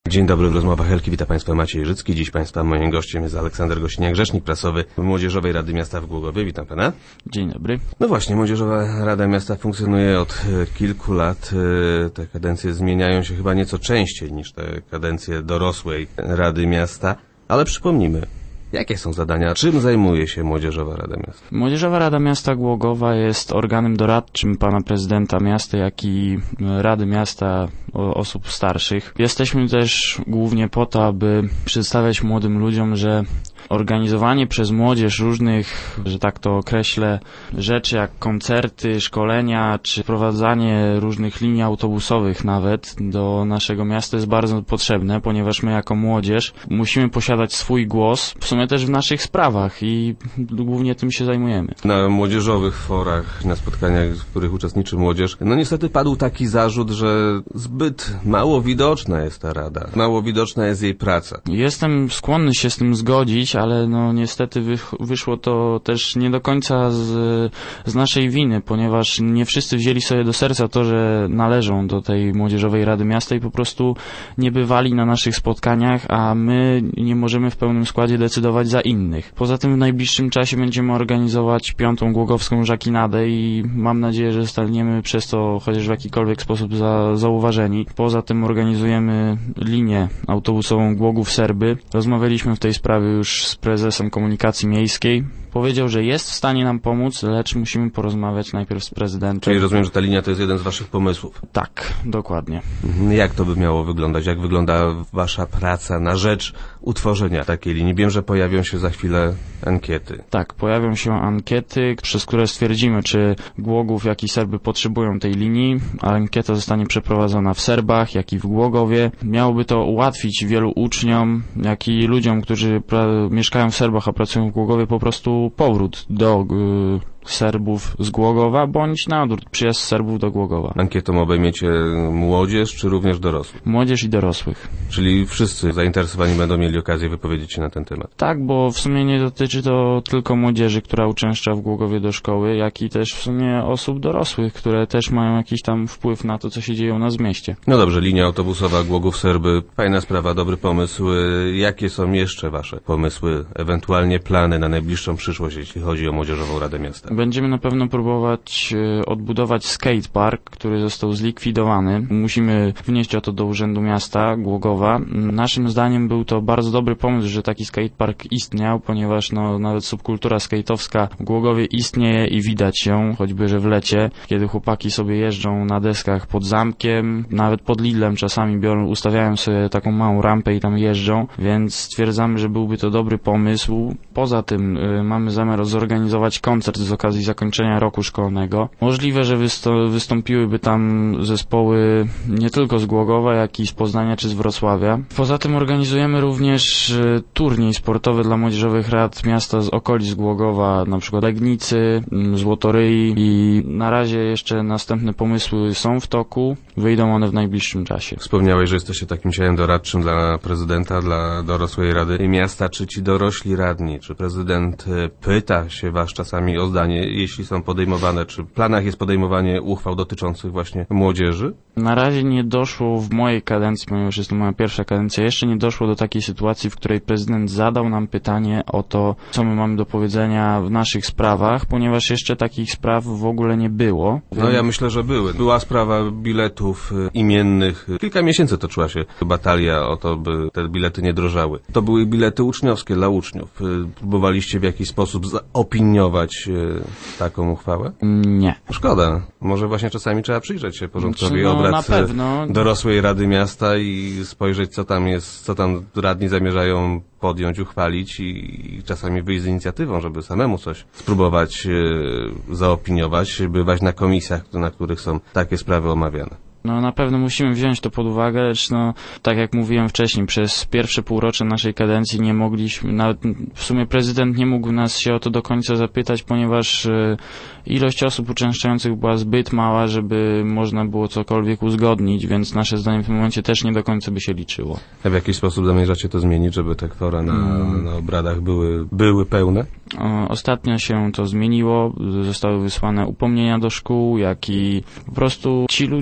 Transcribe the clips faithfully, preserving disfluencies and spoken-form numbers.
Dzień dobry, w rozmowach Helki wita Państwa Maciej Życki. Dziś Państwa moim gościem jest Aleksander Gosiniak, rzecznik prasowy Młodzieżowej Rady Miasta w Głogowie. Witam Pana. Dzień dobry. No właśnie, Młodzieżowa Rada Miasta funkcjonuje od kilku lat. Te kadencje zmieniają się chyba nieco częściej niż te kadencje dorosłej Rady Miasta, ale przypomnijmy, jakie są zadania? Czym zajmuje się Młodzieżowa Rada Miasta? Młodzieżowa Rada Miasta Głogowa jest organem doradczym pana prezydenta miasta, jak i Rady Miasta Osób Starszych. Jesteśmy też głównie po to, aby przedstawiać młodym ludziom, że organizowanie przez młodzież różnych, że tak to określę, rzeczy jak koncerty, szkolenia, czy wprowadzanie różnych linii autobusowych nawet do naszego miasta jest bardzo potrzebne, ponieważ my jako młodzież musimy posiadać swój głos, w sumie też w naszych sprawach i głównie tym się zajmujemy. Na młodzieżowych forach, na spotkaniach, w których uczestniczy młodzież, no niestety padł taki zarzut, że zbyt mało widoczna jest ta rada, mało widoczna jest jej praca. Jestem skłonny się z tym zgodzić, ale no niestety wyszło to też nie do końca z, z naszej winy, ponieważ nie wszyscy wzięli sobie do serca to, że należą do tej Młodzieżowej Rady Miasta i po prostu nie bywali na naszych spotkaniach, a my nie możemy w pełnym składzie decydować za innych. Poza tym w najbliższym czasie będziemy organizować piątą głogowską żakinadę i mam nadzieję, że zostaniemy przez to chociaż w jakikolwiek sposób za, zauważeni. Poza tym organizujemy linię autobusową Głogów-Serby. Rozmawialiśmy w tej sprawie już z prezesem komunikacji miejskiej. Powiedział, że jest w stanie nam pomóc, lecz musimy porozmawiać najpierw z prezydentem. Czyli rozumiem, że ta linia to jest jeden z waszych pomysłów. Tak, dokładnie. Jak to by miało wyglądać? Jak wygląda wasza praca na rzecz utworzenia takiej linii? Wiem, że pojawią się za chwilę ankiety. Tak, pojawią się ankiety, przez które stwierdzimy, czy Głogów, jak i Serby potrzebują tej linii. Ankieta zostanie przeprowadzona w Serbach, jak i w Głogowie. Miałoby to ułatwić wielu uczniom, jak i ludziom, którzy mieszkają w Serbach, a pracują w Głogowie, po prostu powrót do y, Serbów z Głogowa, bądź na odwrót, przyjazd Serbów do Głogowa. Ankietą obejmiecie młodzież, czy również dorosłych? Młodzież i dorosłych. Czyli wszyscy zainteresowani będą mieli okazję wypowiedzieć się na ten temat? Tak, bo w sumie nie dotyczy to tylko młodzieży, która uczęszcza w Głogowie do szkoły, jak i też w sumie osób dorosłych, które też mają jakiś tam wpływ na to, co się dzieje u nas w mieście. No dobrze, linia autobusowa Głogów-Serby, fajna sprawa, dobry pomysł. Jakie są jeszcze wasze pomysły, ewentualnie plany na najbliższą przyszłość, jeśli chodzi o Młodzieżową Radę Miasta? Będziemy na pewno próbować e, odbudować skatepark, który został zlikwidowany. Musimy wnieść o to do Urzędu Miasta Głogowa. Naszym zdaniem był to bardzo dobry pomysł, że taki skatepark istniał, ponieważ no, nawet subkultura skate'owska w Głogowie istnieje i widać ją, choćby że w lecie, kiedy chłopaki sobie jeżdżą na deskach pod zamkiem, nawet pod Lidlem czasami biorą, ustawiają sobie taką małą rampę i tam jeżdżą, więc stwierdzamy, że byłby to dobry pomysł. Poza tym y, mamy zamiar zorganizować koncert z okazji zakończenia roku szkolnego. Możliwe, że wystą- wystąpiłyby tam zespoły nie tylko z Głogowa, jak i z Poznania czy z Wrocławia. Poza tym organizujemy również y, turniej sportowy dla młodzieżowych rad miasta z okolic Głogowa, na przykład Legnicy, y, Złotoryi i na razie jeszcze następne pomysły są w toku. Wyjdą one w najbliższym czasie. Wspomniałeś, że jesteście takim ciałem doradczym dla prezydenta, dla dorosłej Rady Miasta. Czy ci dorośli radni, czy prezydent pyta się was czasami o zdanie, jeśli są podejmowane, czy w planach jest podejmowanie uchwał dotyczących właśnie młodzieży? Na razie nie doszło w mojej kadencji, ponieważ jest to moja pierwsza kadencja, jeszcze nie doszło do takiej sytuacji, w której prezydent zadał nam pytanie o to, co my mamy do powiedzenia w naszych sprawach, ponieważ jeszcze takich spraw w ogóle nie było. No ja myślę, że były. Była sprawa biletów imiennych. Kilka miesięcy toczyła się batalia o to, by te bilety nie drożały. To były bilety uczniowskie dla uczniów. Próbowaliście w jakiś sposób zaopiniować taką uchwałę? Nie. Szkoda. Może właśnie czasami trzeba przyjrzeć się porządkowi no, obrad na pewno. dorosłej Rady Miasta i spojrzeć, co tam jest, co tam radni zamierzają podjąć, uchwalić i czasami wyjść z inicjatywą, żeby samemu coś spróbować e, zaopiniować, bywać na komisjach, na których są takie sprawy omawiane. No na pewno musimy wziąć to pod uwagę, lecz no, tak jak mówiłem wcześniej, przez pierwsze półrocze naszej kadencji nie mogliśmy, nawet w sumie prezydent nie mógł nas się o to do końca zapytać, ponieważ e, ilość osób uczęszczających była zbyt mała, żeby można było cokolwiek uzgodnić, więc nasze zdanie w tym momencie też nie do końca by się liczyło. A w jakiś sposób zamierzacie to zmienić, żeby te kwora na, hmm. na obradach były, były pełne? O, ostatnio się to zmieniło, zostały wysłane upomnienia do szkół, jak i po prostu ci ludzie, których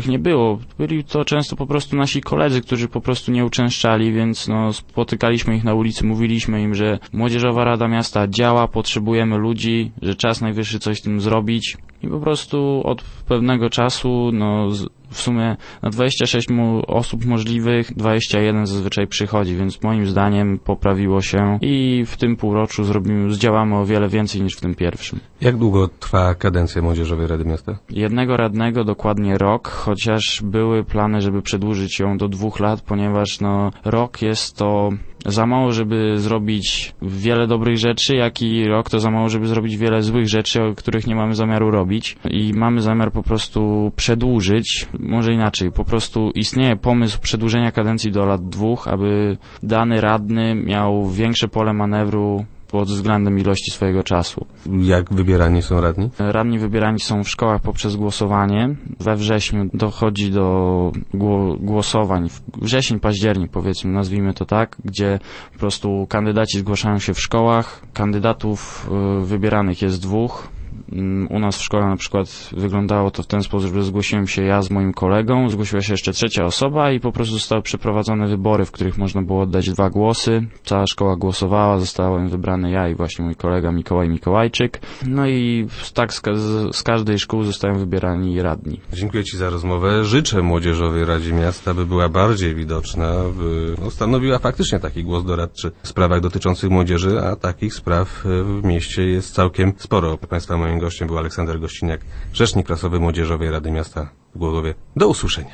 których nie było. Byli to często po prostu nasi koledzy, którzy po prostu nie uczęszczali, więc no, spotykaliśmy ich na ulicy, mówiliśmy im, że Młodzieżowa Rada Miasta działa, potrzebujemy ludzi, że czas najwyższy coś z tym zrobić i po prostu od pewnego czasu, no w sumie na dwadzieścia sześć mu- osób możliwych dwadzieścia jeden zazwyczaj przychodzi, więc moim zdaniem poprawiło się i w tym półroczu zrobimy, zdziałamy o wiele więcej niż w tym pierwszym. Jak długo trwa kadencja Młodzieżowej Rady Miasta? Jednego radnego dokładnie rok, chociaż były plany, żeby przedłużyć ją do dwóch lat, ponieważ no rok jest to za mało, żeby zrobić wiele dobrych rzeczy, jak i rok to za mało, żeby zrobić wiele złych rzeczy, o których nie mamy zamiaru robić i mamy zamiar po prostu przedłużyć, może inaczej, po prostu istnieje pomysł przedłużenia kadencji do lat dwóch, aby dany radny miał większe pole manewru pod względem ilości swojego czasu. Jak wybierani są radni? Radni wybierani są w szkołach poprzez głosowanie. We wrześniu dochodzi do gło- głosowań, wrzesień, październik powiedzmy, nazwijmy to tak, gdzie po prostu kandydaci zgłaszają się w szkołach. Kandydatów y, wybieranych jest dwóch. U nas w szkole na przykład wyglądało to w ten sposób, że zgłosiłem się ja z moim kolegą, zgłosiła się jeszcze trzecia osoba i po prostu zostały przeprowadzone wybory, w których można było oddać dwa głosy. Cała szkoła głosowała, zostałem wybrany ja i właśnie mój kolega Mikołaj Mikołajczyk. No i tak z, ka- z każdej szkół zostają wybierani radni. Dziękuję Ci za rozmowę. Życzę Młodzieżowej Radzie Miasta, by była bardziej widoczna, by no, stanowiła faktycznie taki głos doradczy w sprawach dotyczących młodzieży, a takich spraw w mieście jest całkiem sporo. Państwa moim gościem był Aleksander Gościniak, rzecznik prasowy Młodzieżowej Rady Miasta w Głogowie. Do usłyszenia.